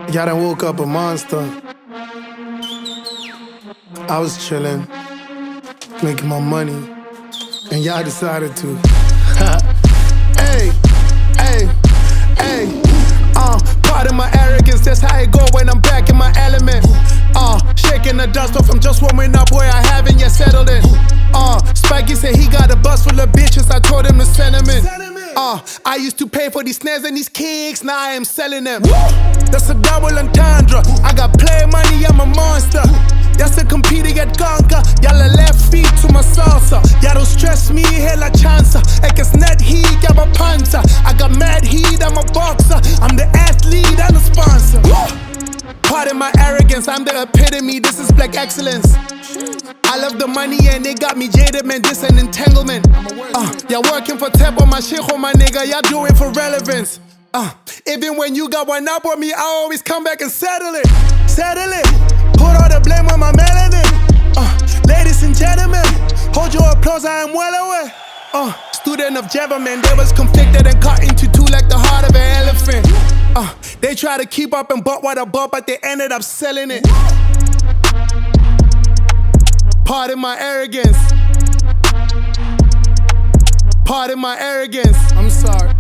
Y'all done woke up a monster. I was chillin', making my money, and y'all decided to. Hey, hey, hey. Pardon my arrogance, that's how it go when I'm back in my element. Shaking the dust off, I'm just warming up where I haven't yet settled in. Spikey said he got a bus full of bitches, I told him to send him in. I used to pay for these snares and these kicks, now I am selling them. That's a double entendre, I got play money, I'm a monster. Jag ska compete, get ganka, jalla left feet to my salsa. Jag don't stress me, hela chansa. Ekes net heat, jag bara pansar. I got mad heat, I'm a boxer. I'm the athlete and the sponsor. Pardon my arrogance, I'm the epitome, this is black excellence. I love the money and they got me jaded, man, this an entanglement. Y'all working for tempo, my shit, my nigga, y'all do it for relevance. Even when you got one up on me, I always come back and settle it. Settle it. Put all the blame on my melanin. Ladies and gentlemen, hold your applause, I am well aware. Student of Java, man, they was conflicted and cut into two like the heart of an elephant. They try to keep up and bought what I bought, but they ended up selling it. Pardon my arrogance. Pardon my arrogance. I'm sorry.